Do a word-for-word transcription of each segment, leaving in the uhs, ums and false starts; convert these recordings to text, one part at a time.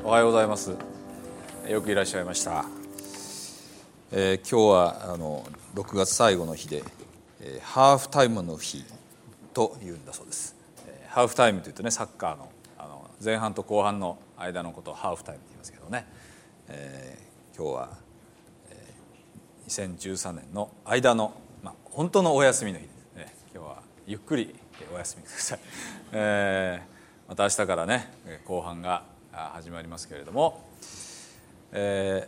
おはようございます。よくいらっしゃいました。えー、今日はあのろくがつ最後の日で、えー、ハーフタイムの日というんだそうです。えー、ハーフタイムというとね、サッカー の, あの前半と後半の間のことをハーフタイムと言いますけどね、えー、今日は、えー、にせんじゅうさんねんの間の、まあ、本当のお休みの日ですね。今日はゆっくりお休みください。えーまた明日からね後半が始まりますけれども、えー、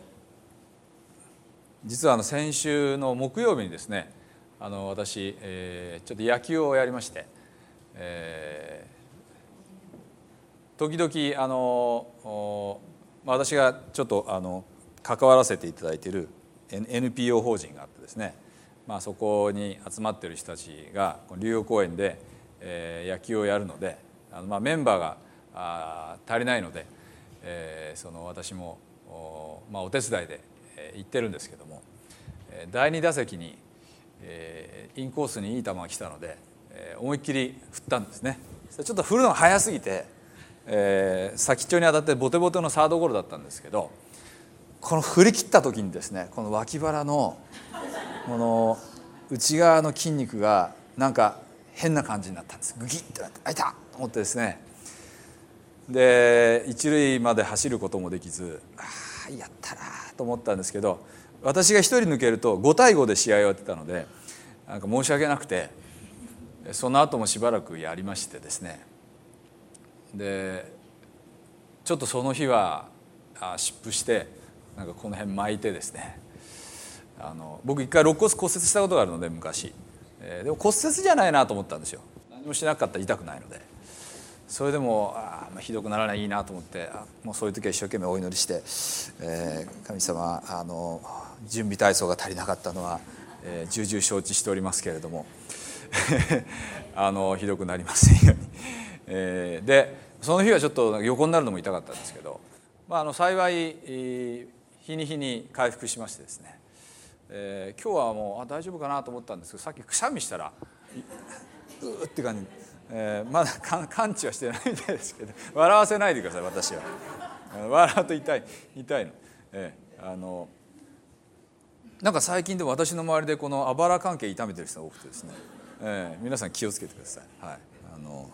実はあの先週の木曜日にですね、あの私、えー、ちょっと野球をやりまして、えー、時々あの私がちょっとあの関わらせていただいている エヌピーオー 法人があってですね、まあ、そこに集まっている人たちが竜王公園で、えー、野球をやるので、あのまあメンバーがあ足りないので、えー、その私も お,、まあ、お手伝いで、えー、行ってるんですけども、だいに打席に、えー、インコースにいい球が来たので、えー、思いっきり振ったんですね。ちょっと振るのが早すぎて、えー、先っちょに当たってボテボテのサードゴロだったんですけど、この振り切った時にですね、この脇腹のこの内側の筋肉がなんか変な感じになったんです。グギッとなって、あいたと思ってですね、で一塁まで走ることもできず、ああやったなと思ったんですけど、私が一人抜けるとごたいごで試合をやってたので、なんか申し訳なくて、その後もしばらくやりましてですね、でちょっとその日は湿布して、なんかこの辺巻いてですね、あの僕一回肋骨骨折したことがあるので昔、えー、でも骨折じゃないなと思ったんですよ。何もしなかったら痛くないので。それでもあ、まあ、ひどくならないいいなと思って、あもうそういう時は一生懸命お祈りして、えー、神様あの準備体操が足りなかったのは、えー、重々承知しておりますけれどもあのひどくなりませんように、えー、でその日はちょっと横になるのも痛かったんですけど、まあ、あの幸い日に日に回復しましてですね、えー、今日はもうあ大丈夫かなと思ったんですけど、さっきくしゃみしたらうーって感じ、えー、まだ完治はしてないみたいですけど、笑わせないでください。私は笑うと痛い痛いの、えー、あのなんか最近でも私の周りでこのあばら関係痛めてる人が多くてですね、えー、皆さん気をつけてください。はい、あの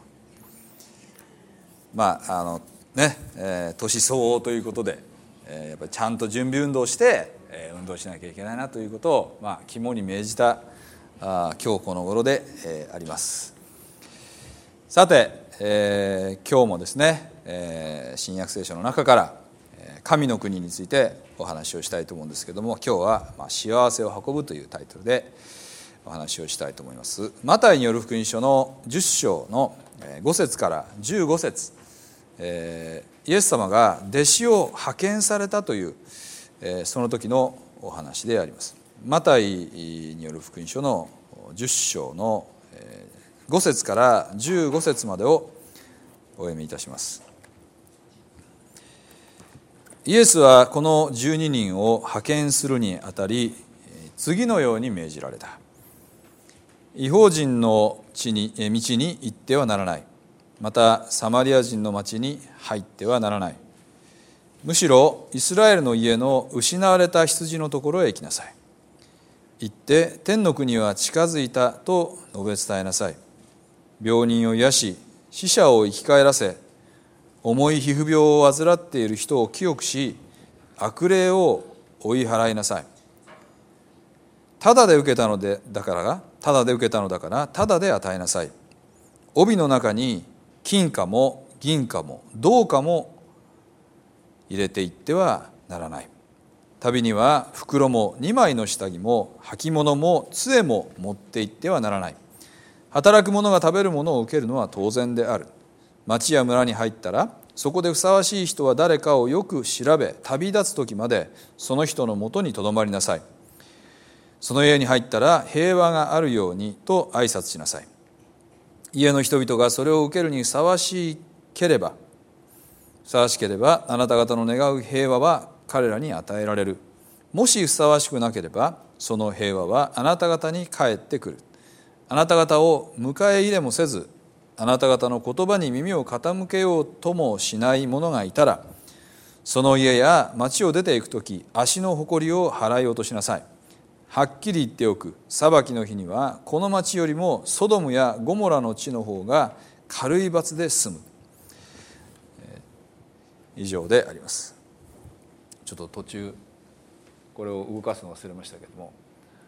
まああのね、えー、年相応ということで、えー、やっぱりちゃんと準備運動して、えー、運動しなきゃいけないなということを、まあ、肝に銘じたあ今日この頃で、えー、あります。さて、えー、今日もですね、えー、新約聖書の中から神の国についてお話をしたいと思うんですけども、今日は、まあ、幸せを運ぶというタイトルでお話をしたいと思います。マタイによる福音書のじゅっ章のご節からじゅうご節、えー、イエス様が弟子を派遣されたという、えー、その時のお話であります。マタイによる福音書のじゅっ章のご節からじゅうご節までをお読みいたします。イエスはこのじゅうににんを派遣するにあたり、次のように命じられた。異邦人の地に道に行ってはならない。またサマリア人の町に入ってはならない。むしろイスラエルの家の失われた羊のところへ行きなさい。行って天の国は近づいたと述べ伝えなさい。病人を癒し、死者を生き返らせ、重い皮膚病を患っている人を清くし、悪霊を追い払いなさい。ただで受けたのでだからが、ただで受けたのだから、ただで与えなさい。帯の中に金貨も銀貨も銅貨も入れていってはならない。旅には袋もにまいの下着も履物も杖も持って行ってはならない。働く者が食べるものを受けるのは当然である。町や村に入ったら、そこでふさわしい人は誰かをよく調べ、旅立つ時までその人のもとにとどまりなさい。その家に入ったら平和があるようにと挨拶しなさい。家の人々がそれを受けるにふさわしければ、ふさわしければあなた方の願う平和は彼らに与えられる。もしふさわしくなければ、その平和はあなた方に返ってくる。あなた方を迎え入れもせず、あなた方の言葉に耳を傾けようともしない者がいたら、 その家や町を出ていくとき、足の埃りを払い落としなさい。はっきり言っておく。裁きの日にはこの町よりもソドムやゴモラの地の方が軽い罰で済む。以上であります。ちょっと途中これを動かすの忘れましたけれども、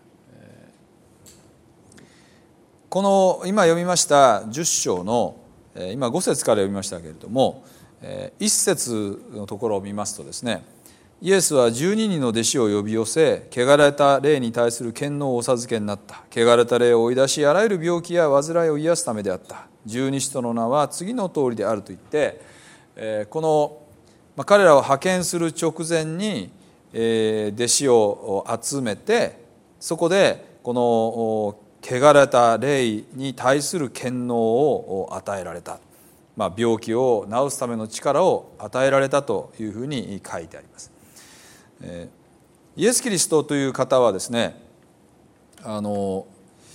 この今読みましたじゅっ章の今ご節から読みましたけれども、いっ節のところを見ますとですね、イエスはじゅうににんの弟子を呼び寄せ、汚れた霊に対する権能をお授けになった。汚れた霊を追い出し、あらゆる病気や患いを癒すためであった。十二使徒の名は次の通りであると言って、この彼らを派遣する直前に弟子を集めて、そこでこの汚れた霊に対する権能を与えられた、まあ、病気を治すための力を与えられたというふうに書いてあります。イエス・キリストという方はですね、あの、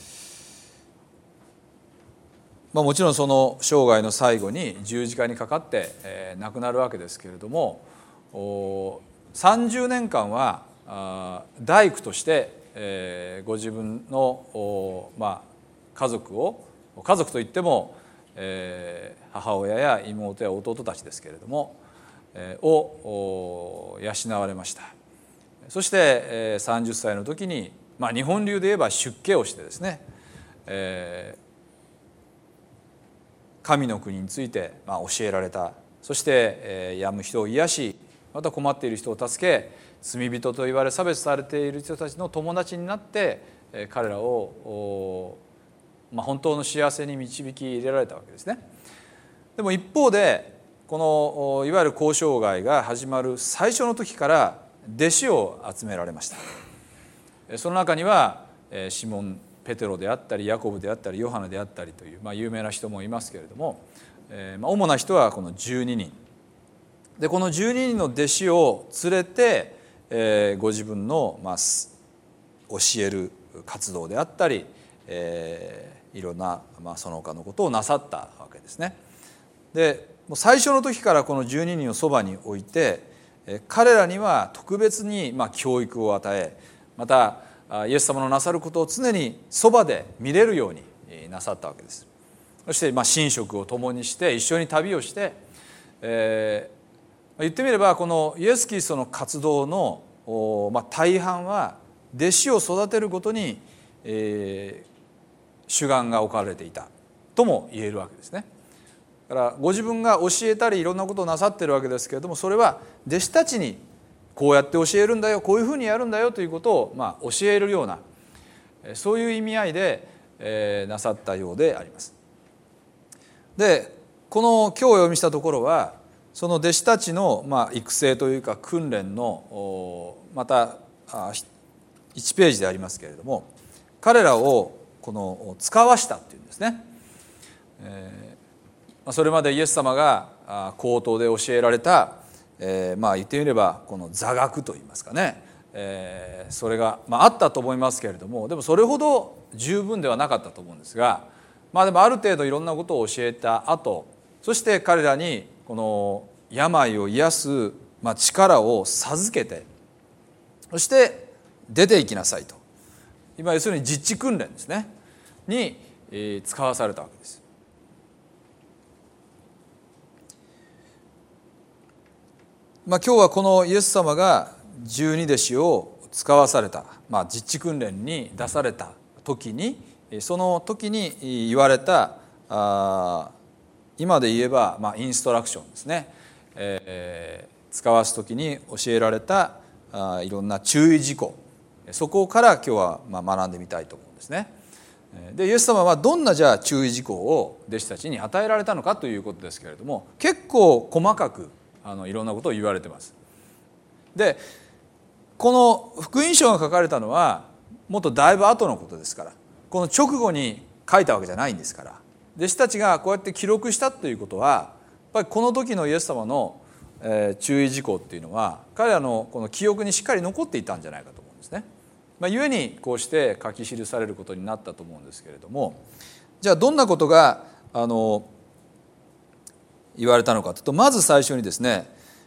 まあ、もちろんその生涯の最後に十字架にかかって、えー、亡くなるわけですけれども、さんじゅうねんかんはあ大工として、えー、ご自分の、まあ、家族を家族といっても、えー、母親や妹や弟たちですけれども、えー、を養われました。そして、えー、さんじゅっさいの時に、まあ、日本流で言えば出家をしてですね、えー神の国について教えられた。そして病む人を癒し、また困っている人を助け、罪人と言われ差別されている人たちの友達になって彼らを、まあ、本当の幸せに導き入れられたわけですね。でも一方でこのいわゆる交渉外が始まる最初の時から弟子を集められました。その中にはシモン・ペテロであったりヤコブであったりヨハネであったりという、まあ、有名な人もいますけれども、えーまあ、主な人はこのじゅうににんで、このじゅうににんの弟子を連れて、えー、ご自分の、まあ、教える活動であったり、えー、いろんな、まあ、その他のことをなさったわけですね。でもう最初の時からこのじゅうににんをそばに置いて、えー、彼らには特別に、まあ、教育を与え、またイエス様のなさることを常にそばで見れるようになさったわけです。そしてまあ寝食を共にして一緒に旅をして、えー、言ってみればこのイエス・キリストの活動の、まあ、大半は弟子を育てることに、えー、主眼が置かれていたとも言えるわけですね。だからご自分が教えたりいろんなことをなさっているわけですけれども、それは弟子たちにこうやって教えるんだよ、こういうふうにやるんだよということを、まあ、教えるような、そういう意味合いで、えー、なさったようであります。でこの今日お読みしたところはその弟子たちの、まあ、育成というか訓練のまたいちページでありますけれども、彼らをこの使わしたっていうんですね。えー、それまでイエス様が口頭で教えられた、えー、まあ言ってみればこの座学といいますかね、えー、それが、まあ、あったと思いますけれども、でもそれほど十分ではなかったと思うんですが、まあでもある程度いろんなことを教えた後、そして彼らにこの病を癒す、まあ、力を授けて、そして出て行きなさいと、今要するに実地訓練ですねに、えー、使わされたわけです。まあ、今日はこのイエス様が十二弟子を使わされた、まあ、実地訓練に出された時に、その時に言われた、あ今で言えば、まあ、インストラクションですね、えー、使わす時に教えられたあいろんな注意事項、そこから今日はまあ学んでみたいと思うんですね。でイエス様はどんなじゃあ注意事項を弟子たちに与えられたのかということですけれども、結構細かくあのいろんなことを言われてます。でこの福音書が書かれたのはもっとだいぶ後のことですから、この直後に書いたわけじゃないんですから、弟子たちがこうやって記録したということはやっぱりこの時のイエス様の、えー、注意事項っていうのは彼らのこの記憶にしっかり残っていたんじゃないかと思うんですね。まあ、故にこうして書き記されることになったと思うんですけれども、じゃあどんなことがあの言われたのかというと、まず最初にですね、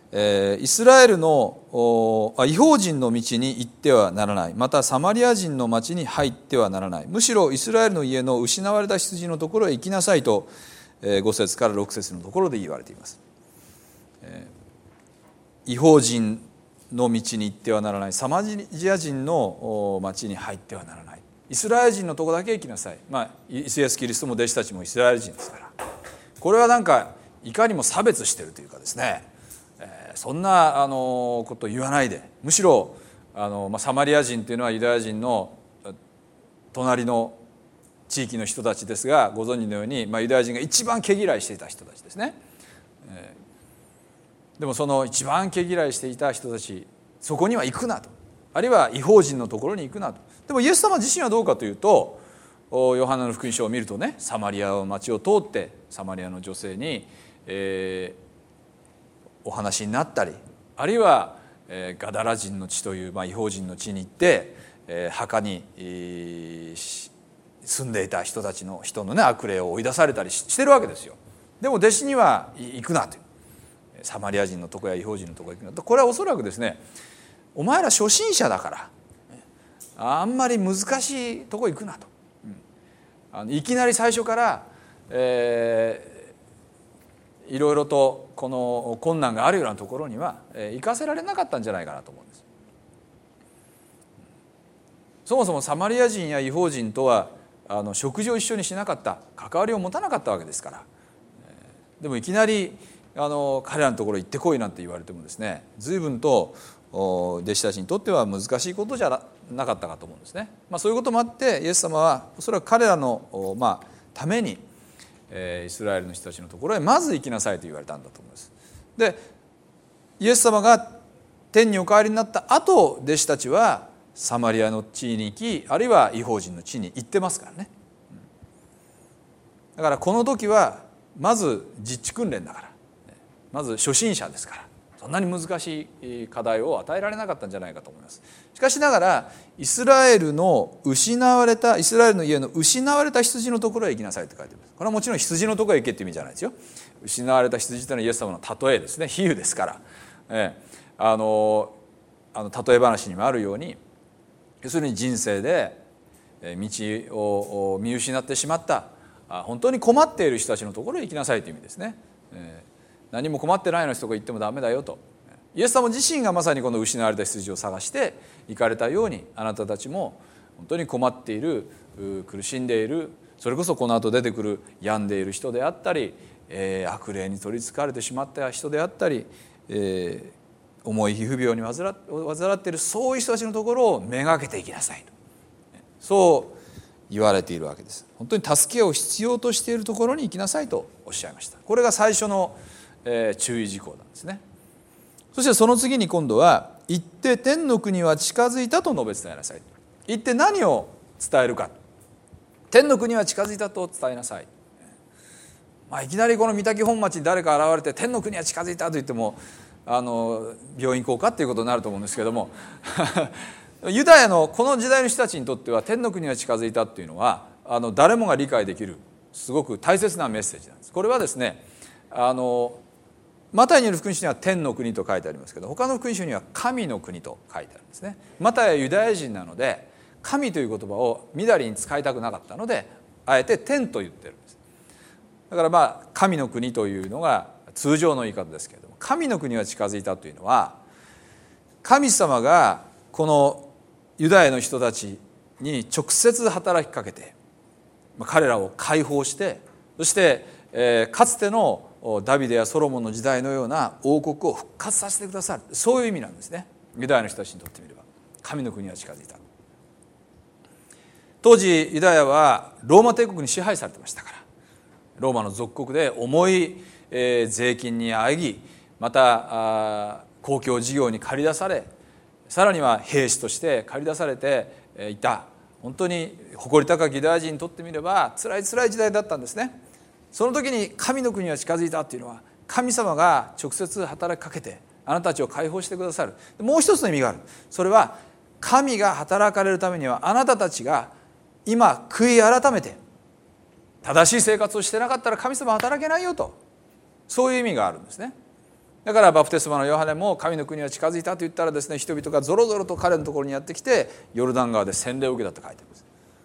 えー、イスラエルの異邦人の道に行ってはならない、またサマリア人の町に入ってはならない、むしろイスラエルの家の失われた羊のところへ行きなさいと、えー、ご節からろく節のところで言われています。えー、異邦人の道に行ってはならない、サマリア人の町に入ってはならない、イスラエル人のところだけ行きなさい。まあイエス・キリストも弟子たちもイスラエル人ですから、これはなんかいかにも差別しているというかですね、えー、そんなあのことを言わないで、むしろあの、まあ、サマリア人というのはユダヤ人の隣の地域の人たちですが、ご存知のように、まあ、ユダヤ人が一番毛嫌いしていた人たちですね。えー、でもその一番毛嫌いしていた人たち、そこには行くなと、あるいは異邦人のところに行くなと。でもイエス様自身はどうかというと、ヨハネの福音書を見るとね、サマリアの町を通ってサマリアの女性に、えー、お話になったり、あるいは、えー、ガダラ人の地という、まあ、異邦人の地に行って、えー、墓に、えー、住んでいた人たちの人のね悪霊を追い出されたりしてるわけですよ。でも弟子には行くなという、サマリア人のとこや異邦人のとこへ行くなと。これはおそらくですね、お前ら初心者だからあんまり難しいとこ行くなと、あのいきなり最初から、えー、いろいろとこの困難があるようなところには、えー、行かせられなかったんじゃないかなと思うんです。そもそもサマリア人や異邦人とはあの食事を一緒にしなかった、関わりを持たなかったわけですから、えー、でもいきなりあの彼らのところ行ってこいなんて言われてもですね、随分と弟子たちにとっては難しいことじゃなかったかと思うんですね。まあ、そういうこともあってイエス様はおそらく彼らの、まあ、ために、えー、イスラエルの人たちのところへまず行きなさいと言われたんだと思います。でイエス様が天にお帰りになった後、弟子たちはサマリアの地に行き、あるいは異邦人の地に行ってますからね。だからこの時はまず実地訓練だから、まず初心者ですから、そんなに難しい課題を与えられなかったんじゃないかと思います。しかしながらイスラエルの失われたイスラエルの家の失われた羊のところへ行きなさいと書いてあります。これはもちろん羊のところへ行けっていう意味じゃないですよ。失われた羊というのはイエス様の例えですね、比喩ですから、ええ、あのあの例え話にもあるように、要するに人生で道を見失ってしまった本当に困っている人たちのところへ行きなさいという意味ですね。ええ、何も困ってないような人が行ってもダメだよと。イエス様自身がまさにこの失われた羊を探して行かれたように、あなたたちも本当に困っている、苦しんでいる、それこそこの後出てくる病んでいる人であったり、えー、悪霊に取りつかれてしまった人であったり、えー、重い皮膚病に患っているそういう人たちのところをめがけていきなさいと、そう言われているわけです。本当に助けを必要としているところに行きなさいとおっしゃいました。これが最初のえー、注意事項なんですね。そしてその次に今度は行って天の国は近づいたと述べ伝えなさい。行って何を伝えるか、天の国は近づいたと伝えなさい。まあ、いきなりこの御嶽本町に誰か現れて天の国は近づいたと言ってもあの病院行こうかっていうことになると思うんですけどもユダヤのこの時代の人たちにとっては天の国は近づいたっていうのはあの誰もが理解できるすごく大切なメッセージなんです。これはですね、あのマタイによる福音書には天の国と書いてありますけど、他の福音書には神の国と書いてあるんですね。マタイはユダヤ人なので神という言葉をみだりに使いたくなかったので、あえて天と言ってるんです。だからまあ神の国というのが通常の言い方ですけれども、神の国は近づいたというのは、神様がこのユダヤの人たちに直接働きかけて彼らを解放して、そして、えー、かつてのダビデやソロモンの時代のような王国を復活させてくださる、そういう意味なんですね。ユダヤの人たちにとってみれば神の国は近づいた。当時ユダヤはローマ帝国に支配されてましたから、ローマの属国で重い税金にあえぎ、また公共事業に駆り出され、さらには兵士として駆り出されていた、本当に誇り高きユダヤ人にとってみれば辛い辛い時代だったんですね。その時に神の国は近づいたっていうのは、神様が直接働きかけてあなたたちを解放してくださる。もう一つの意味がある。それは神が働かれるためには、あなたたちが今悔い改めて正しい生活をしてなかったら神様は働けないよと、そういう意味があるんですね。 だからバプテスマのヨハネも神の国は近づいたと言ったらですね、人々がぞろぞろと彼のところにやってきてヨルダン川で洗礼を受けたと書いてあります。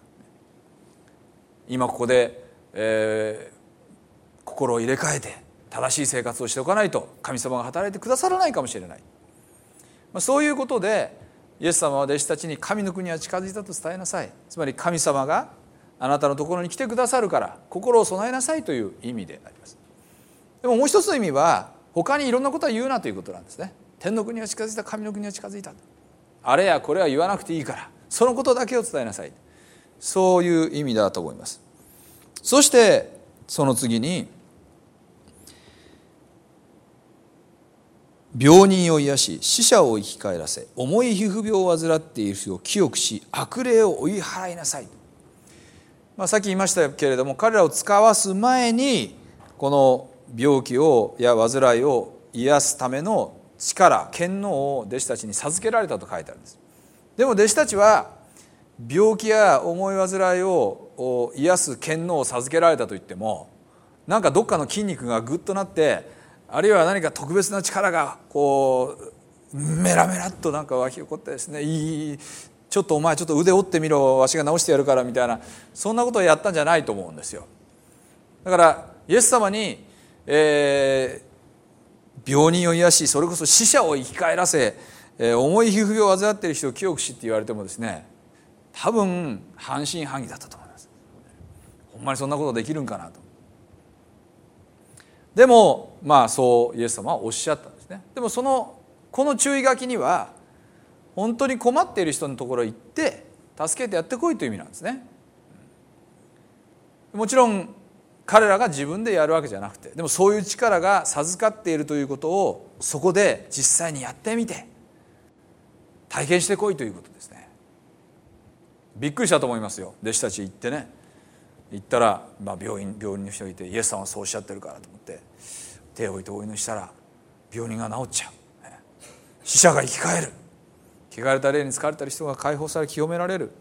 今ここで、えー、心を入れ替えて正しい生活をしておかないと神様が働いてくださらないかもしれない、まあ、そういうことでイエス様は弟子たちに神の国は近づいたと伝えなさい。つまり神様があなたのところに来てくださるから心を備えなさいという意味であります。でももう一つの意味は他にいろんなことは言うなということなんですね。天の国は近づいた、神の国は近づいた、あれやこれは言わなくていいからそのことだけを伝えなさい、そういう意味だと思います。そしてその次に病人を癒し死者を生き返らせ重い皮膚病を患っている人を清くし悪霊を追い払いなさい、まあ、さっき言いましたけれども彼らを使わす前にこの病気をや患いを癒すための力権能を弟子たちに授けられたと書いてあるんです。でも弟子たちは病気や重い患いを癒す権能を授けられたといってもなんかどっかの筋肉がグッとなってあるいは何か特別な力がこうメラメラっとなんか湧き起こってですね、いいちょっとお前ちょっと腕折ってみろわしが治してやるからみたいなそんなことをやったんじゃないと思うんですよ。だからイエス様に、えー、病人を癒しそれこそ死者を生き返らせ、えー、重い皮膚病を患っている人を清くしって言われてもですね多分半信半疑だったと思います。ほんまにそんなことできるんかなと。でもまあそうイエス様はおっしゃったんですね。でもそのこの注意書きには本当に困っている人のところへ行って助けてやってこいという意味なんですね。もちろん彼らが自分でやるわけじゃなくて、でもそういう力が授かっているということをそこで実際にやってみて体験してこいということですね。びっくりしたと思いますよ。弟子たち行ってね、行ったら、まあ、病院病人の人がいてイエス様はそうおっしゃってるからと思って手を置いてお祈りしたら病人が治っちゃう、死者が生き返る、汚れた霊に疲れた人が解放され清められる、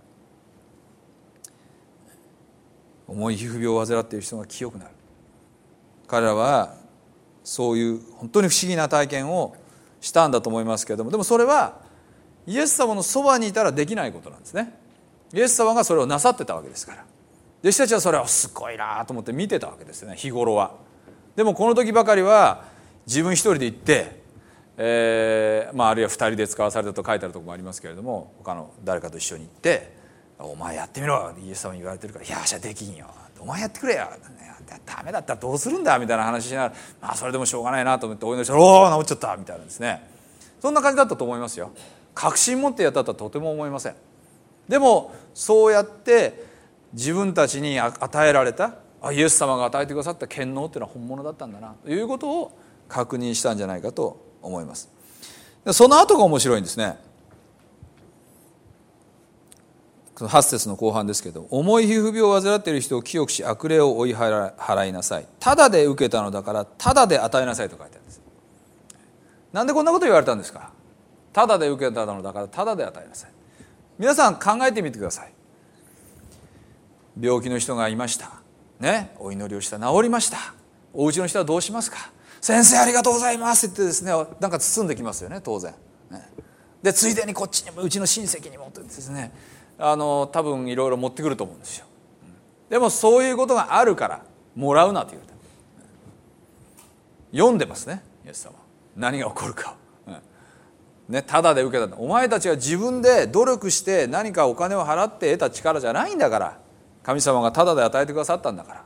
重い皮膚病を患っている人が清くなる。彼らはそういう本当に不思議な体験をしたんだと思いますけれども、でもそれはイエス様のそばにいたらできないことなんですね。イエス様がそれをなさってたわけですから、弟子たちはそれをすごいなと思って見てたわけですね、日頃は。でもこの時ばかりは自分一人で行って、えーまあ、あるいは二人で使わされたと書いてあるところもありますけれども、他の誰かと一緒に行ってお前やってみろイエス様に言われてるから、いやじゃあできんよ、お前やってくれよ、ダメだったらどうするんだみたいな話しながら、まあそれでもしょうがないなと思ってお祈りしたら、おお治っちゃったみたいなですね、そんな感じだったと思いますよ。確信持ってやったとはとても思いません。でもそうやって自分たちに与えられたイエス様が与えてくださった権能っていうのは本物だったんだなということを確認したんじゃないかと思います。その後が面白いんですね。はち節の後半ですけど、重い皮膚病を患っている人を清くし悪霊を追い払いなさい、ただで受けたのだからただで与えなさいと書いてあるんです。なんでこんなこと言われたんですか。ただで受けたのだからただで与えなさい。皆さん考えてみてください。病気の人がいましたね、お祈りをした、治りました。お家の人はどうしますか。先生ありがとうございますって言ってですね、なんか包んできますよね、当然ね。でついでにこっちにもうちの親戚にもってですね、あの多分いろいろ持ってくると思うんですよ。でもそういうことがあるからもらうなと言われた。読んでますね、イエス様何が起こるかを、ね、ただで受けた。お前たちは自分で努力して何かお金を払って得た力じゃないんだから、神様がただで与えてくださったんだから、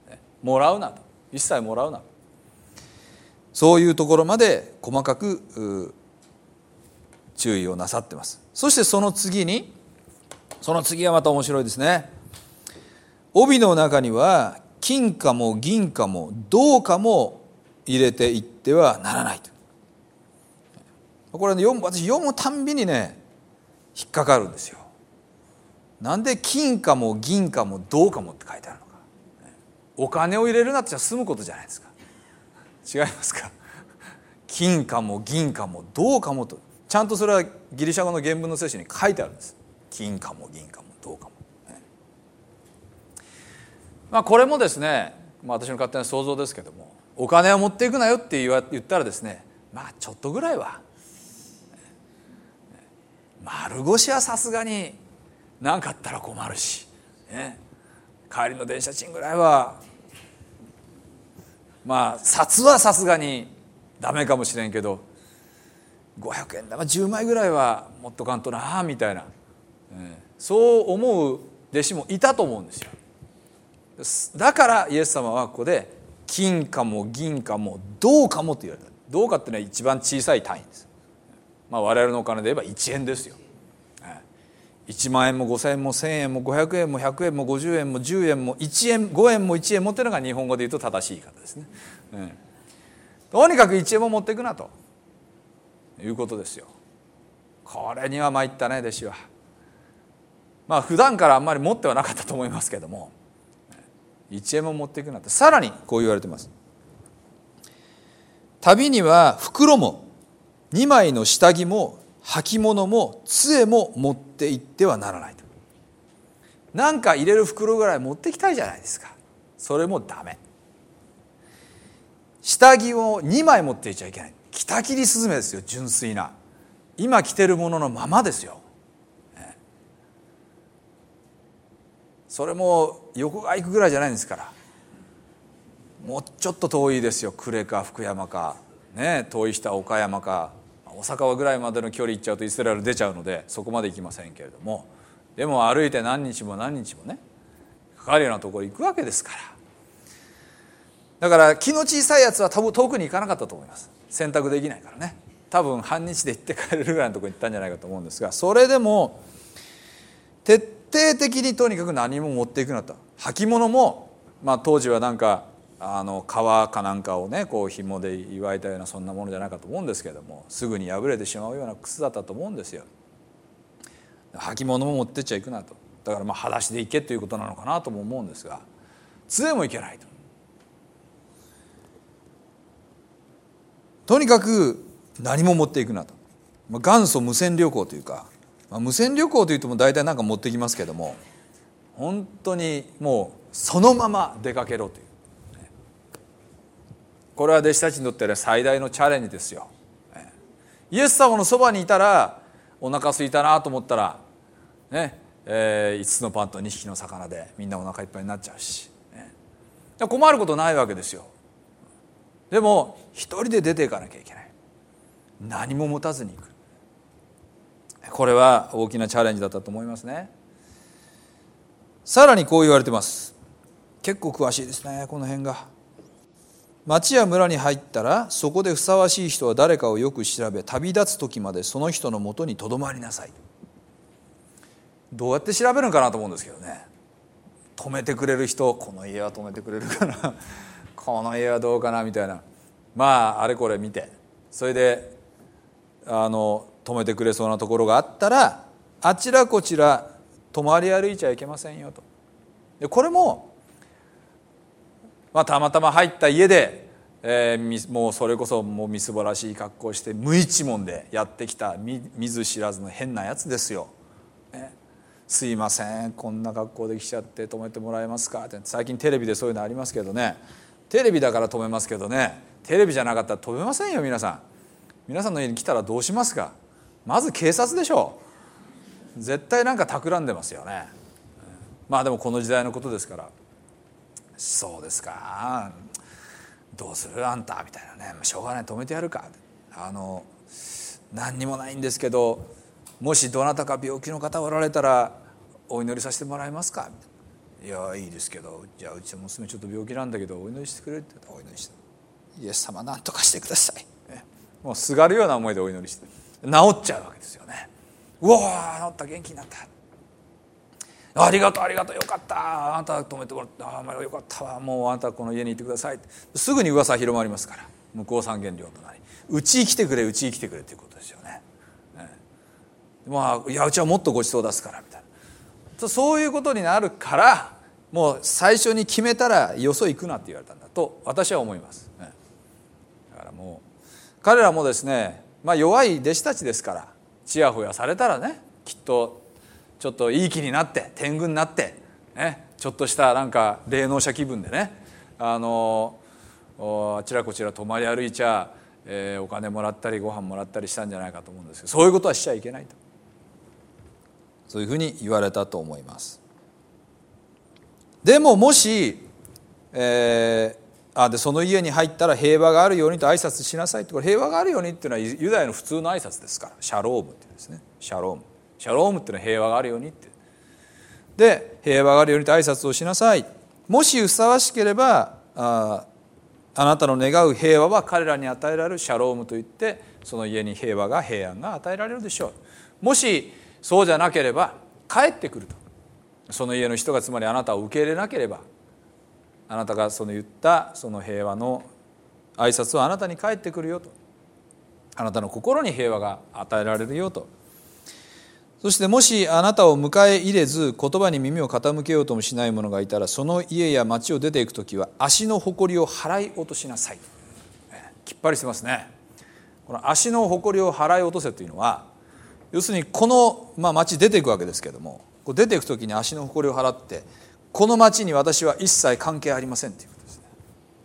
ね、もらうなと、一切もらうな、そういうところまで細かく注意をなさってます。そしてその次に、その次はまた面白いですね。帯の中には金貨も銀貨も銅貨も入れていってはならないと。これ、ね、読む私読むたんびにね引っかかるんですよ。なんで金貨も銀貨も銅貨もって書いてあるのか。お金を入れるなって済むことじゃないですか。違いますか。金貨も銀貨も銅貨もと、ちゃんとそれはギリシャ語の原文の聖書に書いてあるんです。金貨も銀貨も銅貨も、ね、まあこれもですね、まあ、私の勝手な想像ですけども、 お金は持っていくなよって言ったらですね、まあちょっとぐらいは、丸腰はさすがに何かあったら困るし、ね、帰りの電車賃ぐらいはまあ札はさすがにダメかもしれんけど、ごひゃくえん玉じゅうまいぐらいは持っとかんとなみたいな、そう思う弟子もいたと思うんですよ。だからイエス様はここで金かも銀かも銅かもと言われた。銅かっていうのは一番小さい単位です。まあ、我々のお金で言えばいちえんですよ。いちまんえんもごせんえんもせんえんもごひゃくえんもひゃくえんもごじゅうえんもじゅうえんもいちえんごえんもいちえんもっていうのが日本語で言うと正しい言い方ですね。うん、とにかくいちえんも持っていくなということですよ。これには参ったね弟子は。まあ普段からあんまり持ってはなかったと思いますけども、いちえんも持っていくなと。さらにこう言われてます。旅には袋もにまいの下着も履物も杖も持って行ってはならないと。なんか入れる袋ぐらい持ってきたいじゃないですか。それもダメ。下着をにまい持っていっちゃいけない。北切りスズメですよ、純粋な。今着てるもののままですよ。それも横が行くぐらいじゃないんですから。もうちょっと遠いですよ。呉か福山か、ね、遠い下岡山か大阪ぐらいまでの距離行っちゃうとイスラエル出ちゃうのでそこまで行きませんけれども、でも歩いて何日も何日もねかかるようなところ行くわけですから。だから気の小さいやつは多分遠くに行かなかったと思います。選択できないからね。多分半日で行って帰れるぐらいのところに行ったんじゃないかと思うんですが、それでも徹底的にとにかく何も持っていくなと。履物も、まあ、当時はなんかあの革かなんかをねこう紐で結いたようなそんなものじゃないかと思うんですけれども、すぐに破れてしまうような靴だったと思うんですよ。履物も持ってっちゃいくなと。だからまあ裸足で行けということなのかなとも思うんですが、杖もいけないと。とにかく何も持っていくなと。元祖無線旅行というか、まあ、無線旅行といっても大体何か持ってきますけども、本当にもうそのまま出かけろという。これは弟子たちにとっては最大のチャレンジですよ。イエス様のそばにいたらお腹空いたなと思ったらね、えー、いつつのパンとにひきの魚でみんなお腹いっぱいになっちゃうし、ね、困ることないわけですよ。でも一人で出ていかなきゃいけない。何も持たずに行く。これは大きなチャレンジだったと思いますね。さらにこう言われてます。結構詳しいですねこの辺が。町や村に入ったらそこでふさわしい人は誰かをよく調べ、旅立つ時までその人のもとにとどまりなさい。どうやって調べるのかなと思うんですけどね。止めてくれる人、この家は止めてくれるかなこの家はどうかなみたいな、まああれこれ見て、それであの止めてくれそうなところがあったらあちらこちら泊まり歩いちゃいけませんよと。でこれもまあ、たまたま入った家で、えー、もうそれこそもうみすぼらしい格好をして無一文でやってきた 見, 見ず知らずの変なやつですよ、ね、すいませんこんな格好で来ちゃって泊めてもらえますかって。最近テレビでそういうのありますけどね、テレビだから止めますけどね、テレビじゃなかったら止めませんよ。皆さん皆さんの家に来たらどうしますか。まず警察でしょう。絶対なんか企んでますよね。まあでもこの時代のことですから、そうですかどうするあんたみたいなね、しょうがない止めてやるか、あの何にもないんですけどもしどなたか病気の方おられたらお祈りさせてもらえますか。いやいいですけど、じゃあうちの娘ちょっと病気なんだけどお祈りしてくれるって言ったらお祈りして、イエス様何とかしてください、ね、もうすがるような思いでお祈りして治っちゃうわけですよね。うわー治った、元気になった、ありがとうありがとうよかった、あなた止めてもらった、ああよかったわ、もうあなたこの家にいてくださいってすぐに噂広まりますから、向こう三軒両隣うちに来てくれうちに来てくれということですよね。ねまあいやうちはもっとごちそう出すからみたいな、そういうことになるからもう最初に決めたらよそ行くなって言われたんだと私は思います、ね、だからもう彼らもですね、まあ、弱い弟子たちですからちやほやされたらねきっとちょっといい気になって天狗になって、ね、ちょっとしたなんか霊能者気分でね、あのあちらこちら泊まり歩いちゃ、えー、お金もらったりご飯もらったりしたんじゃないかと思うんですけど、そういうことはしちゃいけないと、そういうふうに言われたと思います。でももし、えー、あでその家に入ったら平和があるようにと挨拶しなさいって、これ平和があるようにっていうのはユダヤの普通の挨拶ですから、シャロームっていうんですね。シャロームシャロームっていうのは平和があるようにって、で平和があるようにと挨拶をしなさい。もしふさわしければああなたの願う平和は彼らに与えられるシャロームといって、その家に平和が平安が与えられるでしょう。もしそうじゃなければ帰ってくると、その家の人がつまりあなたを受け入れなければ、あなたがその言ったその平和の挨拶はあなたに返ってくるよと、あなたの心に平和が与えられるよと。そしてもしあなたを迎え入れず言葉に耳を傾けようともしない者がいたら、その家や町を出ていくときは足の誇りを払い落としなさい。きっぱりしてますね。この足の誇りを払い落とせというのは、要するにこの、まあ、町出ていくわけですけれども、こう出ていくときに足の誇りを払って、この町に私は一切関係ありませんということですね。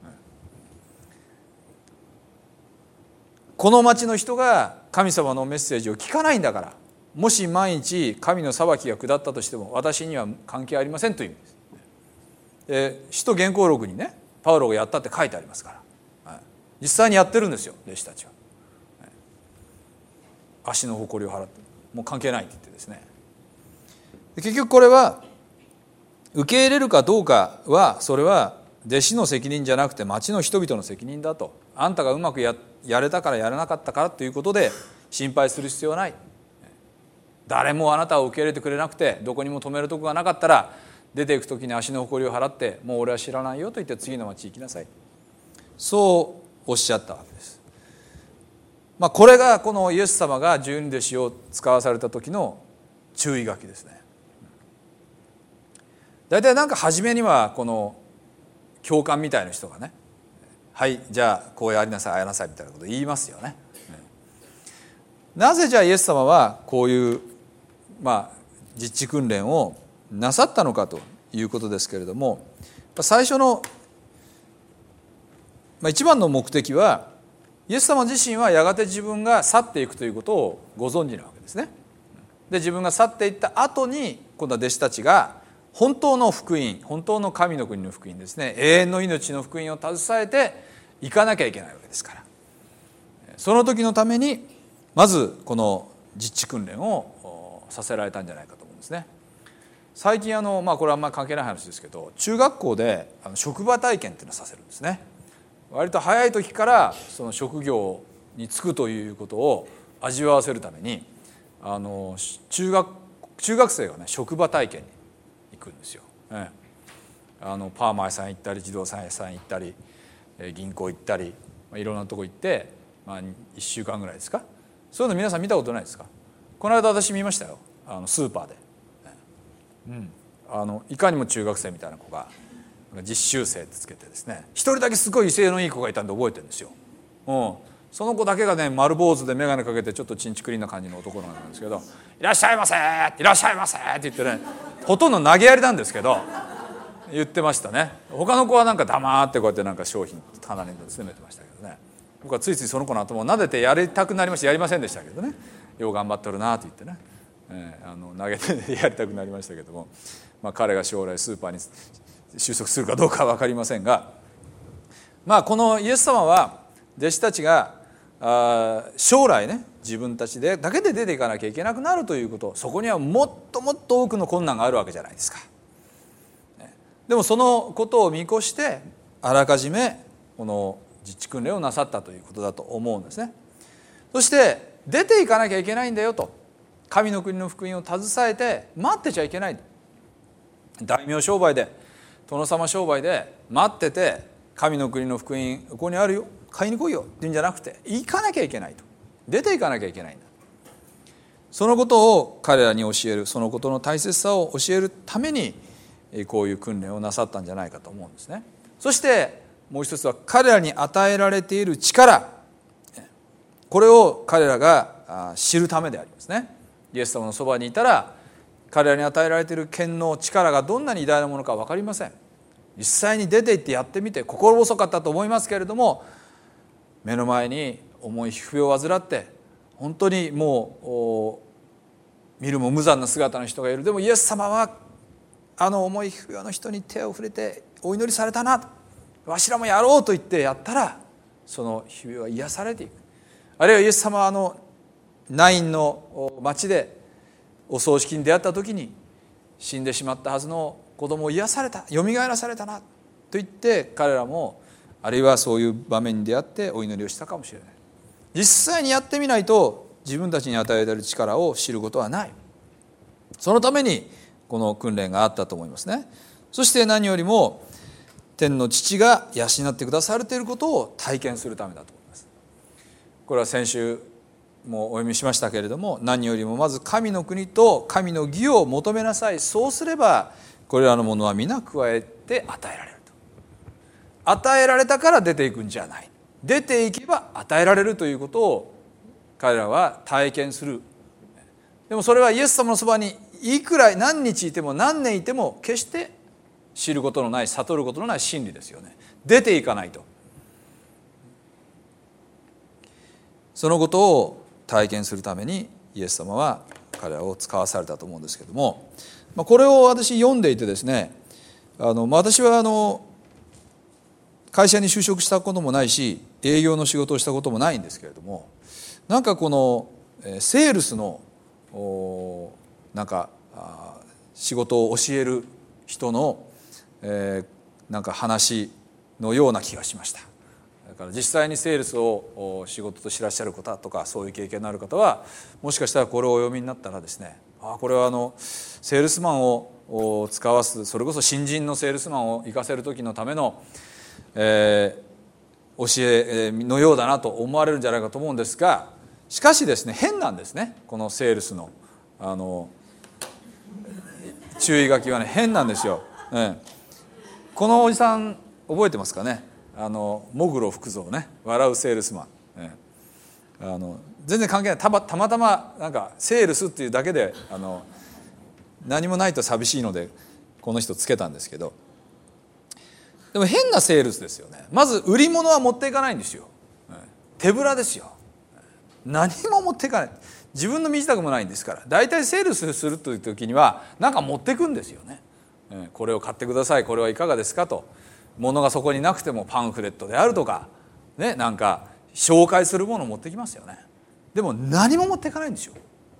この町の人が神様のメッセージを聞かないんだから、もし万一神の裁きが下ったとしても私には関係ありませんという意味です。で使徒原稿録にね、パウロがやったって書いてありますから、はい、実際にやってるんですよ、弟子たちは。はい、足の誇りを払ってもう関係ないって言ってですね。で結局これは受け入れるかどうかは、それは弟子の責任じゃなくて町の人々の責任だと。あんたがうまく や, やれたからやらなかったからということで心配する必要はない。誰もあなたを受け入れてくれなくて、どこにも止めるとこがなかったら、出ていく時に足の誇りを払って、もう俺は知らないよと言って次の町に行きなさい、そうおっしゃったわけです。まあ、これがこのイエス様が十二弟子を使わされた時の注意書きですね。大体なんか初めにはこの教官みたいな人がね、はいじゃあこうやりなさいああやりなさいみたいなことを言いますよね。なぜじゃあイエス様はこういうまあ実地訓練をなさったのかということですけれども、最初の、まあ、一番の目的は、イエス様自身はやがて自分が去っていくということをご存知なわけですね。で自分が去っていった後に、今度は弟子たちが本当の福音、本当の神の国の福音ですね、永遠の命の福音を携えていかなきゃいけないわけですから、その時のためにまずこの実地訓練をさせられたんじゃないかと思うんですね。最近あの、まあ、これはあんまり関係ない話ですけど、中学校であの職場体験っていうのをさせるんですね。割と早い時からその職業に就くということを味わわせるために、あの中学中学生がね職場体験に行くんですよ。ええ、あのパーマ屋さん行ったり、自動車屋さん行ったり、銀行行ったり、まあ、いろんなとこ行って、まあ、いっしゅうかんぐらいですか。そういうの皆さん見たことないですか。この間私見ましたよ、あのスーパーで、うん、あのいかにも中学生みたいな子が実習生ってつけてですね、一人だけすごい威勢のいい子がいたんで覚えてるんですよ。うん、その子だけがね丸坊主で眼鏡かけてちょっとチンチクリンな感じの男なんですけど、いらっしゃいませいらっしゃいませって言ってね、ほとんど投げやりなんですけど言ってましたね。他の子はなんか黙ってこうやってなんか商品棚に詰めてましたけどね、僕はついついその子の頭を撫でてやりたくなりました。やりませんでしたけどね、よう頑張ってるなって言ってね、えー、あの投げてやりたくなりましたけども、まあ、彼が将来スーパーに収束するかどうかは分かりませんが、まあこのイエス様は弟子たちがあ将来ね自分たちでだけで出ていかなきゃいけなくなるということ、そこにはもっともっと多くの困難があるわけじゃないですか。でもそのことを見越してあらかじめこの実地訓練をなさったということだと思うんですね。そして出ていかなきゃいけないんだよと、神の国の福音を携えて待ってちゃいけない。大名商売で殿様商売で待ってて、神の国の福音ここにあるよ買いに来いよって言うんじゃなくて、行かなきゃいけないと、出ていかなきゃいけないんだ。そのことを彼らに教える、そのことの大切さを教えるためにこういう訓練をなさったんじゃないかと思うんですね。そしてもう一つは彼らに与えられている力、これを彼らが知るためでありますね。イエス様のそばにいたら彼らに与えられている権能、力がどんなに偉大なものか分かりません。 実際に出て行ってやってみて、心細かったと思いますけれども、目の前に重い皮膚病を患って本当にもう見るも無残な姿の人がいる。でもイエス様はあの重い皮膚病の人に手を触れてお祈りされたな、わしらもやろうと言ってやったら、その皮膚病は癒されていく。あるいはイエス様はあのナインの町でお葬式に出会った時に死んでしまったはずの子供を癒された、よみがえらされたなと言って、彼らもあるいはそういう場面に出会ってお祈りをしたかもしれない。実際にやってみないと自分たちに与えられる力を知ることはない。そのためにこの訓練があったと思いますね。そして何よりも天の父が養ってくだされていることを体験するためだと思います。これは先週もお読みしましたけれども、何よりもまず神の国と神の義を求めなさい。そうすればこれらのものは皆加えて与えられると。与えられたから出ていくんじゃない。出ていけば与えられるということを彼らは体験する。でもそれはイエス様のそばにいくら何日いても何年いても決して知ることのない、悟ることのない真理ですよね。出ていかないと。そのことを体験するためにイエス様は彼らを使わされたと思うんですけども、これを私読んでいてですね、あの私はあの会社に就職したこともないし、営業の仕事をしたこともないんですけれども、なんかこのセールスのなんか仕事を教える人のなんか話のような気がしました。だから実際にセールスを仕事としてらっしゃる方とか、そういう経験のある方はもしかしたらこれをお読みになったらですね、あこれはあのセールスマンを使わす、それこそ新人のセールスマンを生かせる時のための、えー、教えのようだなと思われるんじゃないかと思うんですが、しかしですね、変なんですね。このセールスのあの注意書きはね、変なんですよ、ええ、このおじさん覚えてますかね。あのモグロ福蔵ね、笑うセールスマン、ええ、あの全然関係ない、たまたまたまなんかセールスっていうだけであの何もないと寂しいのでこの人つけたんですけど、でも変なセールスですよね。まず売り物は持っていかないんですよ、ええ、手ぶらですよ。何も持っていかない。自分の身支度もないんですから。だいたいセールスするという時には何か持っていくんですよね。これを買ってください、これはいかがですかと。物がそこになくてもパンフレットであるとかね、なんか紹介するものを持ってきますよね。でも何も持っていかないんですよ。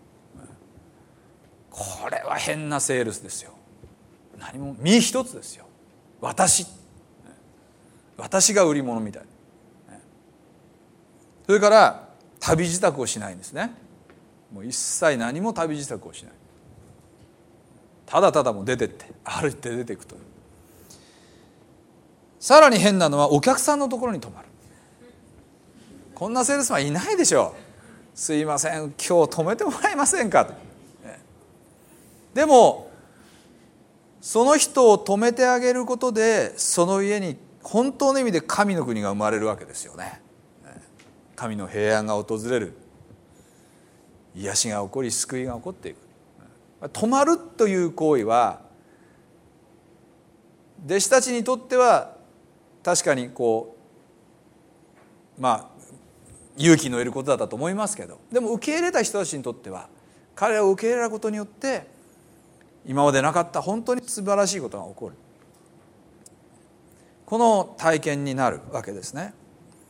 これは変なセールスですよ。何も身一つですよ。私私が売り物みたい。それから旅支度をしないんですね。もう一切何も旅支度をしない。ただただもう出てって歩いて出ていくという。さらに変なのはお客さんのところに泊まる。こんなセールスマンいないでしょう。すいません、今日泊めてもらえませんかと。でもその人を泊めてあげることで、その家に本当の意味で神の国が生まれるわけですよね。神の平安が訪れる、癒しが起こり、救いが起こっていく。泊まるという行為は弟子たちにとっては確かにこうまあ勇気のいることだったと思いますけど、でも受け入れた人たちにとっては、彼らを受け入れることによって今までなかった本当に素晴らしいことが起こる、この体験になるわけですね。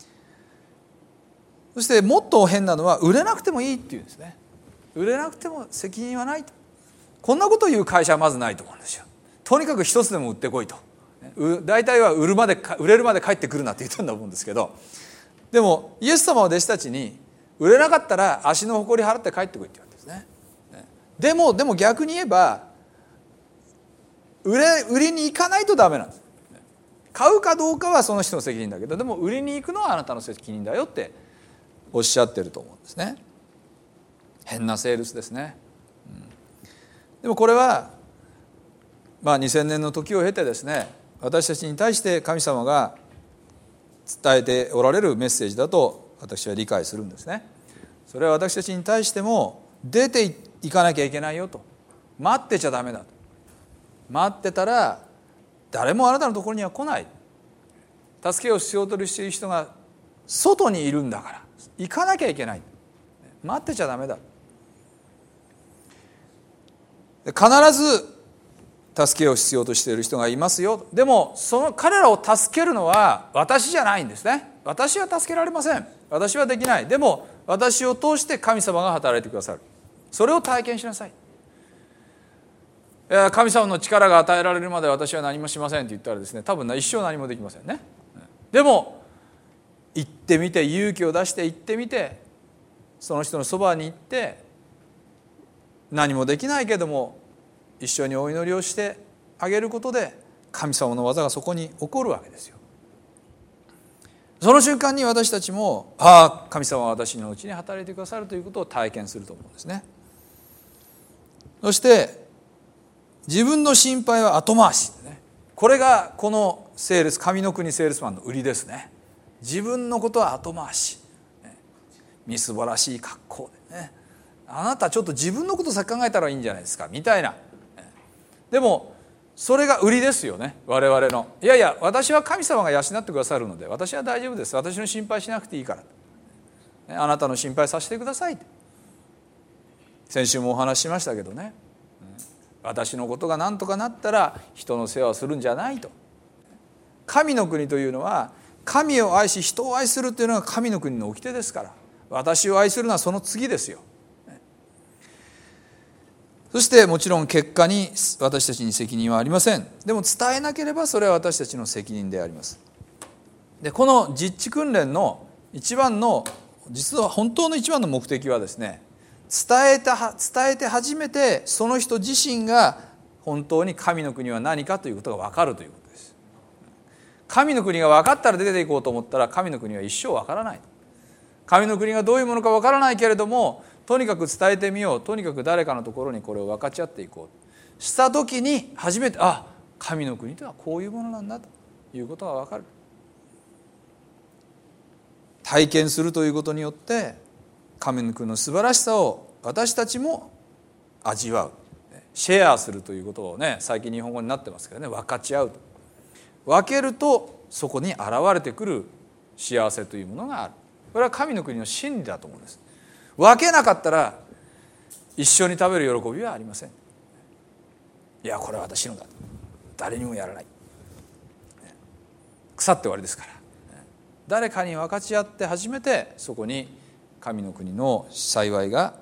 そしてもっと変なのは、売れなくてもいいっていうんですね。売れなくても責任はないと。こんなことを言う会社はまずないと思うんですよ。とにかく一つでも売ってこいと。大体は売るまで売れるまで帰ってくるなって言ってるんだと思うんですけど、でもイエス様は弟子たちに、売れなかったら足の誇り払って帰ってこいって言うんですね。でもでも逆に言えば、売れ売りに行かないとダメなんです。買うかどうかはその人の責任だけど、でも売りに行くのはあなたの責任だよっておっしゃってると思うんですね。変なセールスですね。うん、でもこれはまあにせんねんの時を経てですね、私たちに対して神様が伝えておられるメッセージだと私は理解するんですね。それは私たちに対しても、出ていかなきゃいけないよと。待ってちゃダメだと。待ってたら誰もあなたのところには来ない。助けを必要としている人が外にいるんだから行かなきゃいけない。待ってちゃダメだ。必ず助けを必要としている人がいますよ。でもその彼らを助けるのは私じゃないんですね。私は助けられません。私はできない。でも私を通して神様が働いてくださる。それを体験しなさい。いや、神様の力が与えられるまで私は何もしませんって言ったらですね、多分一生何もできませんね。でも行ってみて、勇気を出して行ってみて、その人のそばに行って、何もできないけども一緒にお祈りをしてあげることで神様の技がそこに起こるわけですよ。その瞬間に私たちも、ああ、神様は私のうちに働いてくださるということを体験すると思うんですね。そして自分の心配は後回し、ね、これがこのセールス、神の国セールスマンの売りですね。自分のことは後回し、みすぼらしい格好でね、あなたちょっと自分のこと先考えたらいいんじゃないですかみたいな。でもそれが売りですよね、我々の。いやいや、私は神様が養ってくださるので私は大丈夫です、私の心配しなくていいから、あなたの心配させてくださいって先週もお話ししましたけどね、私のことが何とかなったら人の世話をするんじゃないと。神の国というのは神を愛し人を愛するというのが神の国の掟ですから、私を愛するのはその次ですよ。そしてもちろん結果に私たちに責任はありません。でも伝えなければそれは私たちの責任であります。でこの実地訓練の一番の、実は本当の一番の目的はですね、伝えた伝えて初めてその人自身が本当に神の国は何かということが分かるということです。神の国が分かったら出ていこうと思ったら神の国は一生分からない。神の国がどういうものか分からないけれども、とにかく伝えてみよう、とにかく誰かのところにこれを分かち合っていこうした時に初めて、あ、神の国とはこういうものなんだということが分かる。体験するということによって神の国の素晴らしさを私たちも味わう、シェアするということをね、最近日本語になってますけどね、分かち合うと。分けるとそこに現れてくる幸せというものがある。これは神の国の真理だと思うんです。分けなかったら一緒に食べる喜びはありません。いや、これは私のだ、誰にもやらない、腐って終わりですから、誰かに分かち合って初めてそこに神の国の幸いが。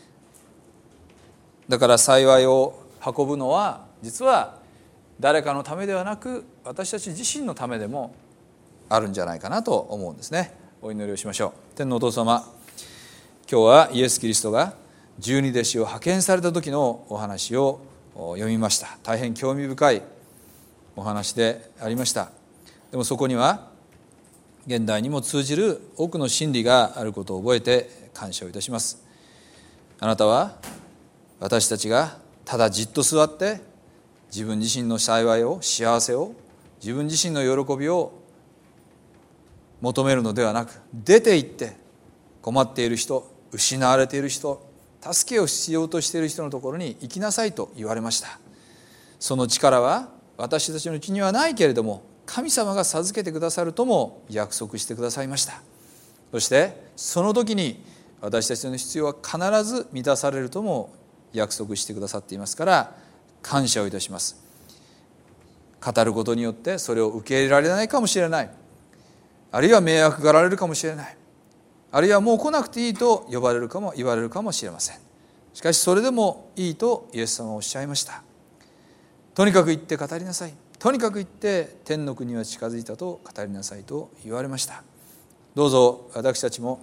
だから幸いを運ぶのは実は誰かのためではなく私たち自身のためでもあるんじゃないかなと思うんですね。お祈りをしましょう。天のお父様、今日はイエス・キリストが十二弟子を派遣された時のお話を読みました。大変興味深いお話でありました。でもそこには現代にも通じる多くの真理があることを覚えて感謝をいたします。あなたは私たちがただじっと座って自分自身の幸いを、幸せを、自分自身の喜びを求めるのではなく、出て行って困っている人、失われている人、助けを必要としている人のところに行きなさいと言われました。その力は私たちのうちにはないけれども神様が授けてくださるとも約束してくださいました。そしてその時に私たちの必要は必ず満たされるとも約束してくださっていますから感謝をいたします。語ることによってそれを受け入れられないかもしれない、あるいは迷惑がられるかもしれない、あるいはもう来なくていいと呼ばれるかも言われるかもしれません。しかしそれでもいいとイエス様はおっしゃいました。とにかく行って語りなさい、とにかく行って天の国は近づいたと語りなさいと言われました。どうぞ私たちも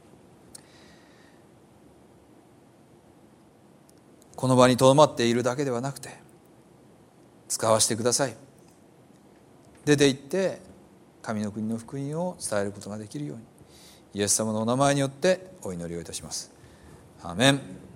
この場にとどまっているだけではなくて使わせてください。出て行って神の国の福音を伝えることができるようにイエス様のお名前によってお祈りをいたします。アーメン。